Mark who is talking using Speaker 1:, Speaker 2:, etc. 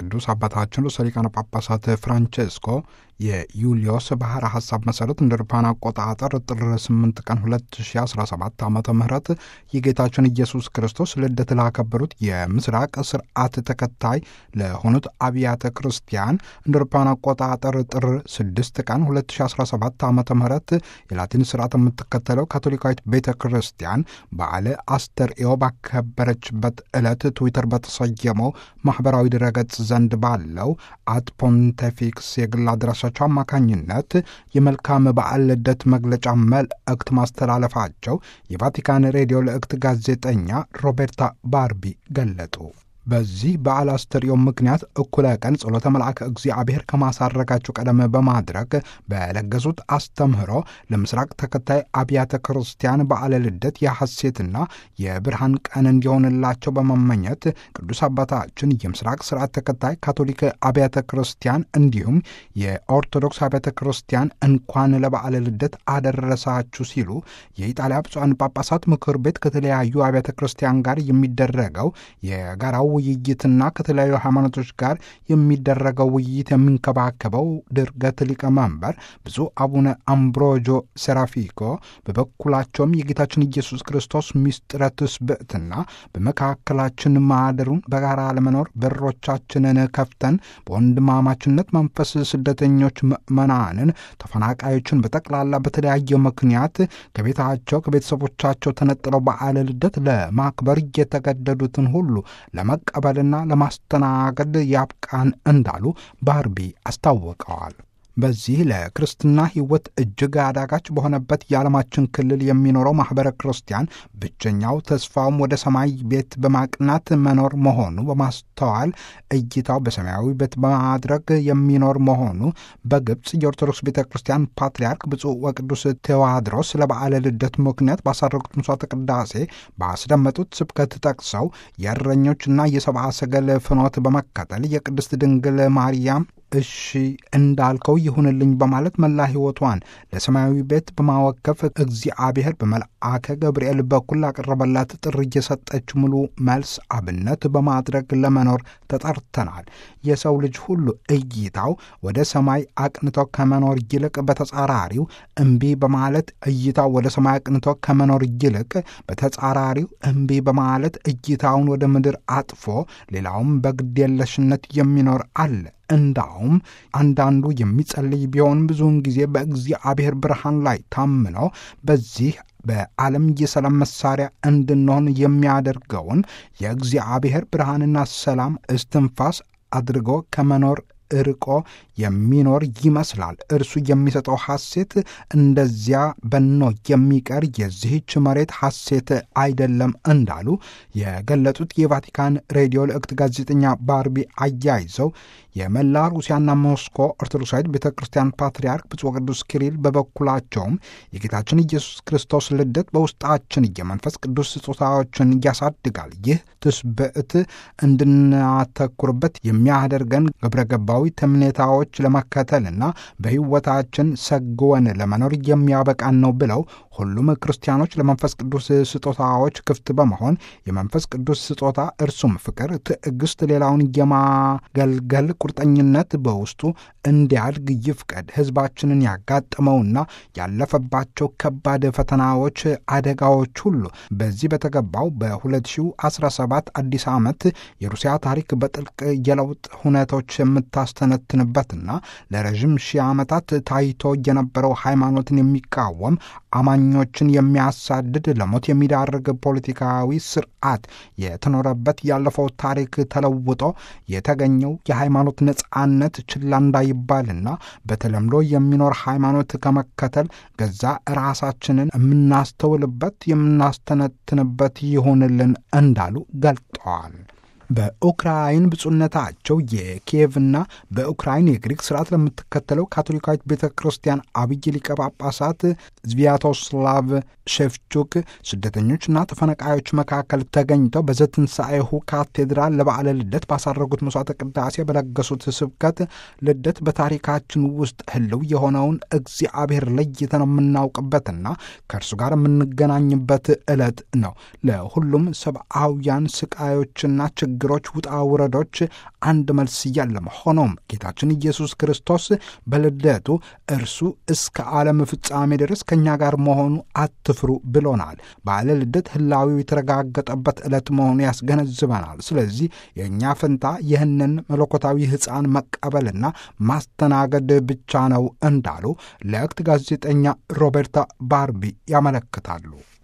Speaker 1: ቅዱስ አባታችን ርዕሰ ሊቃነ ጳጳሳት ፍራንቼስኮ የዩልዮስ ባሕረ ሐሳብ መሠረት እንደ አውሮፓውያን አቆጣጠር ጥር 8 ቀን 2017 ዓመተ ምህረት የጌታችን ኢየሱስ ክርስቶስ ልደት ላከበሩት የምስራቅ ስርዓት ተከታይ ለሆኑት አብያተ ክርስቲያን እንደ አውሮፓውያን አቆጣጠር ጥር 6 ቀን 2017 ዓመተ ምህረት የላቲን ስርዓት የምትከተለው ካቶሊካዊት ቤተ ክርስቲያን በዓለ አስተርእዮ ባከበረችበት ዕለት ትዊተር በተሰየመው ማኅበራዊ ድረገጽ ዘንድ ባለው አት ፖንቲፊክስ የግል አድራሻቸው አማካኝነት የመልካም በዓል ልደት መግለጫ መልእክት ማስተላለፋቸው የቫቲካን ሬዲዮ ልእክት ጋዜጠኛ ሮቤርታ ባርቢ ገለጡ። በዚህ በዓለ አስተርእዮ ምክንያት እኩለ ቀን ጸሎተ መልአከ እግዚአብሔር ከማሳረጋቸው ቀደም በማድረግ በለገሱት አስተምህሮ ለምስራቅ ተከታይ አብያተ ክርስቲያን በዓለ ልደት የሐሴትና የብርሃን ቀን እንዲሆንላቸው በመመኘት ቅዱስ አባታችን የምስራቅ ስርዓት ተከታይ ካቶሊክ አብያተ ክርስቲያን እንዲሁም የኦርቶዶክስ አብያተ ክርስቲያን እንኳን ለበዓለ ልደት አደረሳችሁ ሲሉ የኢጣሊያ ብፁዓን ጳጳሳት ምክር ቤት ከተለያዩ አብያተ ክርስቲያን ጋር የሚደረገው የጋራው ውይይትና ከተለያዩ ሃይማኖቶች ጋር የሚደረገው ውይይት የሚንከባከበው ድርገት ሊቀመንበር ብፁዕ አቡነ አምብሮጆ ሴራፊኮ በበኩላቸውም የጌታችን ኢየሱስ ክርስቶስ ምስጢረ ትስብእትና በመካከላችን ማደሩን በጋራ ለመኖር በሮቻችንን ከፍተን በወንድማማችነት መንፈስ ስደተኞች፣ ምዕመናንን፣ ተፈናቃዮችን በጠቅላላ በተለያየ ምክንያት ከቤታቸው ከቤተሰቦቻቸው ተነጥለው በዓለ ልደት ለማክበር እየተገደዱትን ሁሉ ለመቀበልና ለማስተናገድ ያብቃን እንዳሉ ባርቢ አስታውቀዋል። በዚህ ለክርስትና ሕይወት እጅግ አዳጋች በሆነበት የዓለማችን ክልል የሚኖረው ማኅበረ ክርስቲያን ብቸኛው ተስፋውም ወደ ሰማይ ቤት በማቅናት መኖር መሆኑ በማስተዋል እይታው በሰማያዊ ቤት በማድረግ የሚኖር መሆኑ በግብፅ የኦርቶዶክስ ቤተ ክርስቲያን ፓትርያርክ ብፁዕ ወቅዱስ ቴዎድሮስ ለበዓለ ልደት ምክንያት ባሳረጉት ምሥዋዕተ ቅዳሴ ባስደመጡት ስብከት ጠቅሰው የእረኞችና የሰብአ ሰገል ፍኖት በመከተል የቅድስት ድንግል ማርያም እሺ እንዳልከው ይሁንልኝ በማለት መላ ሕይወቷን ለሰማያዊ ቤት በማወከፍ እግዚአብሔር በመልአከ ገብርኤል በኩል ላቀረበላት ጥሪ እየሰጠች ሙሉ መልስ አብነት በማድረግ ለመኖር ተጠርተናል። የሰው ልጅ ሁሉ እይታው ወደ ሰማይ አቅንቶ ከመኖር ይልቅ በተጻራሪው እምቢ በማለት እይታው ወደ ሰማይ አቅንቶ ከመኖር ይልቅ በተጻራሪው እምቢ በማለት እይታውን ወደ ምድር አጥፎ ሌላውም በግዴለሽነት የሚኖር አለ። እንዳውም አንዳንዱ የሚጸልይ ቢሆን ብዙውን ጊዜ በእግዚአብሔር ብርሃን ላይ ታምኖ በዚህ በዓለም የሰላም መሳሪያ እንድንሆን የሚያደርገውን የእግዚአብሔር ብርሃንና ሰላም እስትንፋስ አድርጎ ከመኖር እርቆ የሚኖር ይመስላል። እርሱ የሚሰጠው ሐሴት እንደዚያ በኖ የሚቀር የዚህች መሬት ሐሴት አይደለም እንዳሉ የገለጹት የቫቲካን ሬዲዮ ልእክት ጋዜጠኛ ባርቢ አያይዘው የመላ ሩሲያና ሞስኮ ኦርቶዶክሳዊት ቤተ ክርስቲያን ፓትርያርክ ብፁዕ ቅዱስ ኪሪል በበኩላቸውም የጌታችን ኢየሱስ ክርስቶስ ልደት በውስጣችን የመንፈስ ቅዱስ ስጦታዎችን ያሳድጋል። ይህ ትስብእት እንድናተኩርበት የሚያደርገን ግብረ ገባዊ ተምኔታዎች ለመከተልና በሕይወታችን ሰግወን ለመኖር የሚያበቃን ነው ብለው ሁሉም ክርስቲያኖች ለመንፈስ ቅዱስ ስጦታዎች ክፍት በመሆን የመንፈስ ቅዱስ ስጦታ እርሱም ፍቅር፣ ትዕግስት፣ ሌላውን የማገልገል ቁርጠኝነት በውስጡ እንዲያድግ ይፍቀድ። ሕዝባችንን ያጋጠመውና ያለፈባቸው ከባድ ፈተናዎች፣ አደጋዎች ሁሉ በዚህ በተገባው በ2017 አዲስ ዓመት የሩሲያ ታሪክ በጥልቅ የለውጥ ሁኔታዎች የምታስተነትንበትና ለረዥም ሺህ ዓመታት ታይቶ የነበረው ሃይማኖትን የሚቃወም አማኞችን የሚያሳድድ ለሞት የሚዳርግ ፖለቲካዊ ስርዓት የተኖረበት ያለፈው ታሪክ ተለውጦ የተገኘው የሃይማኖት ነጻነት ችላ እንዳይባልና በተለምዶ የሚኖር ሃይማኖት ከመከተል ገዛ ራሳችንን የምናስተውልበት የምናስተነትንበት ይሆንልን እንዳሉ ገልጠዋል። በኡክራይን ብፁዕነታቸው የኪየቭና በኡክራይን የግሪክ ስርዓት ለምትከተለው ካቶሊካዊት ቤተ ክርስቲያን አብይ ሊቀ ጳጳሳት ስቪያቶስላቭ ሼፍቹክ ስደተኞችና ተፈናቃዮች መካከል ተገኝተው በዘትንሣኤሁ ካቴድራል ለበዓለ ልደት ባሳረጉት መሥዋዕተ ቅዳሴ በለገሱት ስብከት ልደት በታሪካችን ውስጥ ህልው የሆነውን እግዚአብሔር ለይተን የምናውቅበትና ከእርሱ ጋር የምንገናኝበት ዕለት ነው። ለሁሉም ሰብአውያን ስቃዮችና ችግሮች ችግሮች፣ ውጣ ውረዶች አንድ መልስ የለም። ሆኖም ጌታችን ኢየሱስ ክርስቶስ በልደቱ እርሱ እስከ ዓለም ፍጻሜ ድረስ ከእኛ ጋር መሆኑ አትፍሩ ብሎናል። በዓለ ልደት ህላዊው የተረጋገጠበት ዕለት መሆኑ ያስገነዝበናል። ስለዚህ የእኛ ፈንታ ይህንን መለኮታዊ ሕፃን መቀበልና ማስተናገድ ብቻ ነው እንዳሉ ለእክት ጋዜጠኛ ሮቤርታ ባርቢ ያመለክታሉ።